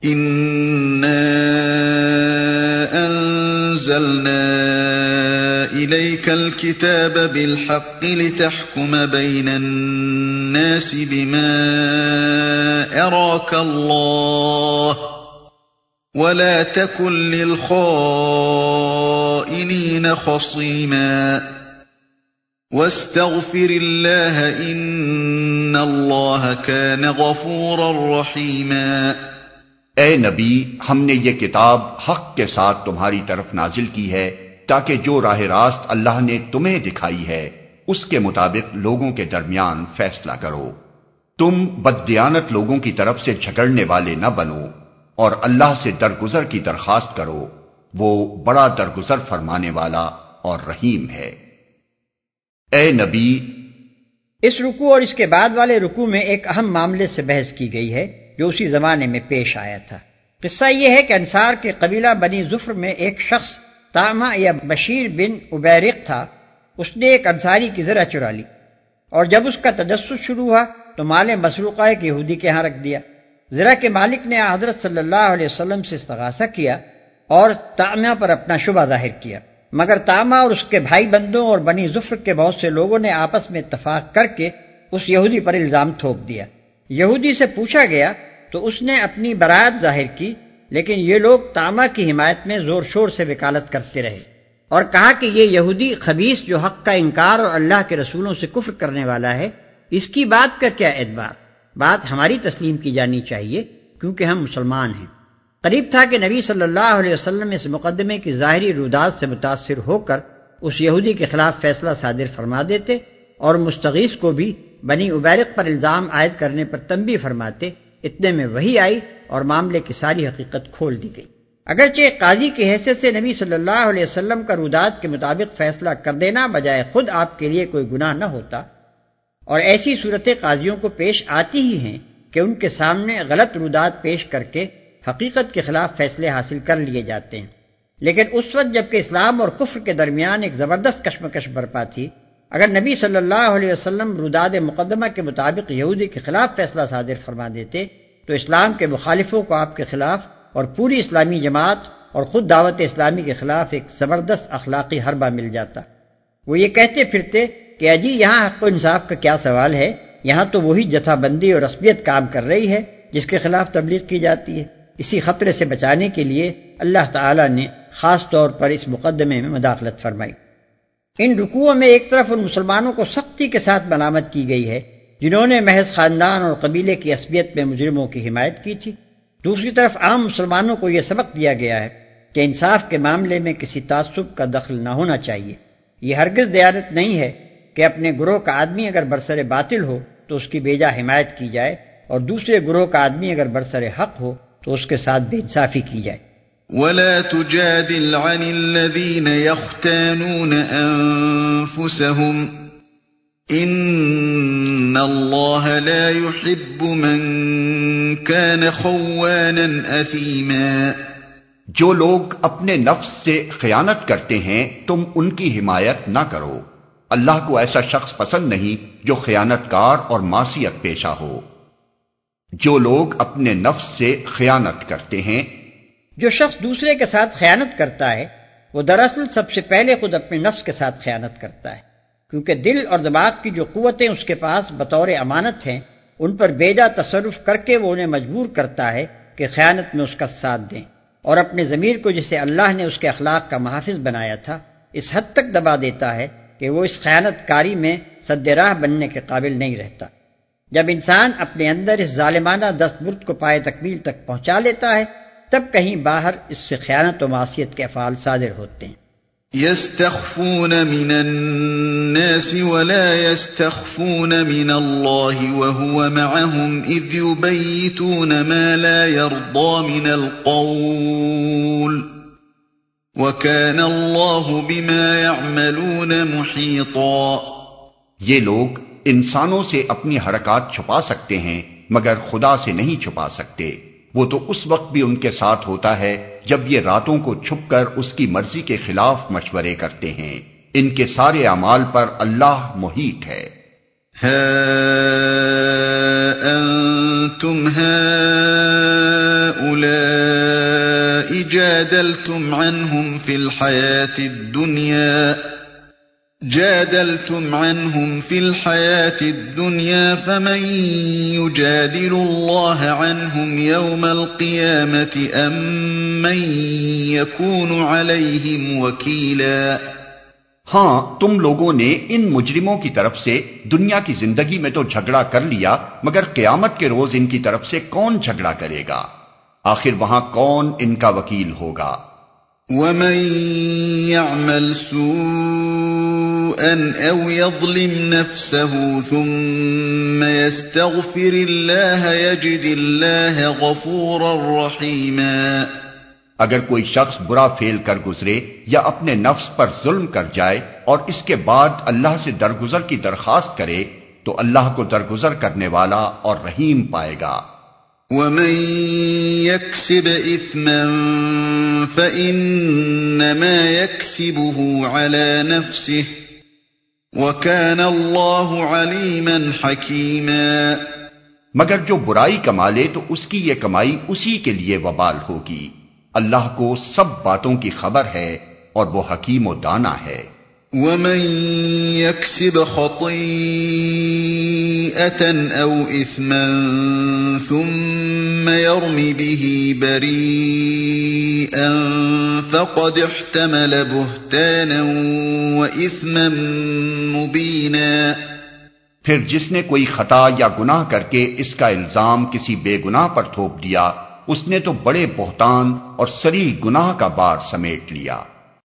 إِنَّا أَنزَلْنَا إِلَيْكَ الْكِتَابَ بِالْحَقِّ لِتَحْكُمَ بَيْنَ النَّاسِ بِمَا أَرَاكَ اللَّهُ وَلَا تَكُن لِّلْخَائِنِينَ خَصِيمًا وَاسْتَغْفِرِ اللَّهَ إِنَّ اللَّهَ كَانَ غَفُورًا رَّحِيمًا۔ اے نبی، ہم نے یہ کتاب حق کے ساتھ تمہاری طرف نازل کی ہے تاکہ جو راہ راست اللہ نے تمہیں دکھائی ہے اس کے مطابق لوگوں کے درمیان فیصلہ کرو۔ تم بددیانت لوگوں کی طرف سے جھگڑنے والے نہ بنو اور اللہ سے درگزر کی درخواست کرو، وہ بڑا درگزر فرمانے والا اور رحیم ہے۔ اے نبی، اس رکوع اور اس کے بعد والے رکوع میں ایک اہم معاملے سے بحث کی گئی ہے جو اسی زمانے میں پیش آیا تھا۔ قصہ یہ ہے کہ انصار کے قبیلہ بنی ظفر میں ایک شخص طعمہ یا بشیر بن عبیرق تھا۔ اس نے ایک انصاری کی زرہ چرا لی اور جب اس کا تجسس شروع ہوا تو مال مسروقہ ایک یہودی کے ہاں رکھ دیا۔ زرہ کے مالک نے حضرت صلی اللہ علیہ وسلم سے استغاثہ کیا اور طعمہ پر اپنا شبہ ظاہر کیا، مگر طعمہ اور اس کے بھائی بندوں اور بنی ظفر کے بہت سے لوگوں نے آپس میں اتفاق کر کے اس یہودی پر الزام تھوپ دیا۔ یہودی سے پوچھا گیا تو اس نے اپنی برات ظاہر کی، لیکن یہ لوگ طعمہ کی حمایت میں زور شور سے وکالت کرتے رہے اور کہا کہ یہ یہودی خبیث جو حق کا انکار اور اللہ کے رسولوں سے کفر کرنے والا ہے، اس کی بات کا کیا اعتبار؟ بات ہماری تسلیم کی جانی چاہیے کیونکہ ہم مسلمان ہیں۔ قریب تھا کہ نبی صلی اللہ علیہ وسلم اس مقدمے کی ظاہری رودات سے متاثر ہو کر اس یہودی کے خلاف فیصلہ صادر فرما دیتے اور مستغیث کو بھی بنی عبیرق پر الزام عائد کرنے پر تنبیہ فرماتے۔ اتنے میں وحی آئی اور معاملے کی ساری حقیقت کھول دی گئی۔ اگرچہ ایک قاضی کی حیثیت سے نبی صلی اللہ علیہ وسلم کا رودات کے مطابق فیصلہ کر دینا بجائے خود آپ کے لیے کوئی گناہ نہ ہوتا، اور ایسی صورتیں قاضیوں کو پیش آتی ہی ہیں کہ ان کے سامنے غلط رودات پیش کر کے حقیقت کے خلاف فیصلے حاصل کر لیے جاتے ہیں، لیکن اس وقت جبکہ اسلام اور کفر کے درمیان ایک زبردست کشمکش برپا تھی، اگر نبی صلی اللہ علیہ وسلم روداد مقدمہ کے مطابق یہودی کے خلاف فیصلہ صادر فرما دیتے تو اسلام کے مخالفوں کو آپ کے خلاف اور پوری اسلامی جماعت اور خود دعوت اسلامی کے خلاف ایک زبردست اخلاقی حربہ مل جاتا۔ وہ یہ کہتے پھرتے کہ اجی یہاں حق و انصاف کا کیا سوال ہے، یہاں تو وہی جتھا بندی اور عصبیت کام کر رہی ہے جس کے خلاف تبلیغ کی جاتی ہے۔ اسی خطرے سے بچانے کے لیے اللہ تعالی نے خاص طور پر اس مقدمے میں مداخلت فرمائی۔ ان رکوعوں میں ایک طرف ان مسلمانوں کو سختی کے ساتھ ملامت کی گئی ہے جنہوں نے محض خاندان اور قبیلے کی عصبیت میں مجرموں کی حمایت کی تھی، دوسری طرف عام مسلمانوں کو یہ سبق دیا گیا ہے کہ انصاف کے معاملے میں کسی تعصب کا دخل نہ ہونا چاہیے۔ یہ ہرگز دیانت نہیں ہے کہ اپنے گروہ کا آدمی اگر برسر باطل ہو تو اس کی بیجا حمایت کی جائے اور دوسرے گروہ کا آدمی اگر برسر حق ہو تو اس کے ساتھ بے انصافی کی جائے۔ وَلَا تُجَادِلْ عَنِ الَّذِينَ يَخْتَانُونَ أَنفُسَهُمْ إِنَّ اللَّهَ لَا يُحِبُّ مَن كَانَ خَوَّانًا أَثِيمًا۔ جو لوگ اپنے نفس سے خیانت کرتے ہیں تم ان کی حمایت نہ کرو، اللہ کو ایسا شخص پسند نہیں جو خیانت کار اور معصیت پیشہ ہو۔ جو لوگ اپنے نفس سے خیانت کرتے ہیں، جو شخص دوسرے کے ساتھ خیانت کرتا ہے وہ دراصل سب سے پہلے خود اپنے نفس کے ساتھ خیانت کرتا ہے، کیونکہ دل اور دماغ کی جو قوتیں اس کے پاس بطور امانت ہیں ان پر بیجا تصرف کر کے وہ انہیں مجبور کرتا ہے کہ خیانت میں اس کا ساتھ دیں، اور اپنے ضمیر کو جسے اللہ نے اس کے اخلاق کا محافظ بنایا تھا اس حد تک دبا دیتا ہے کہ وہ اس خیانت کاری میں سد راہ بننے کے قابل نہیں رہتا۔ جب انسان اپنے اندر اس ظالمانہ دستبرد کو پائے تکمیل تک پہنچا لیتا ہے تب کہیں باہر اس سے خیانت و معصیت کے افعال صادر ہوتے ہیں۔ يستخفون من الناس ولا يستخفون من الله وهو معهم إذ يبيتون ما لا يرضى من القول وكان الله بما يعملون محيطا۔ یہ لوگ انسانوں سے اپنی حرکات چھپا سکتے ہیں مگر خدا سے نہیں چھپا سکتے، وہ تو اس وقت بھی ان کے ساتھ ہوتا ہے جب یہ راتوں کو چھپ کر اس کی مرضی کے خلاف مشورے کرتے ہیں۔ ان کے سارے اعمال پر اللہ محیط ہے۔ ها أنتم هؤلاء جادلتم عنهم في الحياة الدنيا فمن يجادل الله عنهم يوم القيامة أم من يكون عليهم وكيلا۔ ہاں، تم لوگوں نے ان مجرموں کی طرف سے دنیا کی زندگی میں تو جھگڑا کر لیا، مگر قیامت کے روز ان کی طرف سے کون جھگڑا کرے گا؟ آخر وہاں کون ان کا وکیل ہوگا؟ وَمَن يَعْمَلْ سُوءًا أَوْ يَظْلِمْ نَفْسَهُ ثُمَّ يَسْتَغْفِرِ اللَّهَ يَجِدِ اللَّهَ غَفُورًا رَّحِيمًا۔ اگر کوئی شخص برا فعل کر گزرے یا اپنے نفس پر ظلم کر جائے اور اس کے بعد اللہ سے درگزر کی درخواست کرے تو اللہ کو درگزر کرنے والا اور رحیم پائے گا۔ وَمَن يَكْسِبْ إِثْمًا فَإِنَّمَا يَكْسِبُهُ عَلَى نَفْسِهِ وَكَانَ اللَّهُ عَلِيمًا حَكِيمًا۔ مگر جو برائی کما لے تو اس کی یہ کمائی اسی کے لیے وبال ہوگی، اللہ کو سب باتوں کی خبر ہے اور وہ حکیم و دانا ہے۔ وَمَن يَكْسِبْ خَطِيئَةً أَوْ إِثْمًا ثُمَّ يَرْمِ بِهِ بَرِيئًا فَقَدِ احْتَمَلَ بُهْتَانًا وَإِثْمًا مُبِينًا۔ پھر جس نے کوئی خطا یا گناہ کر کے اس کا الزام کسی بے گناہ پر تھوپ دیا، اس نے تو بڑے بہتان اور صریح گناہ کا بار سمیٹ لیا۔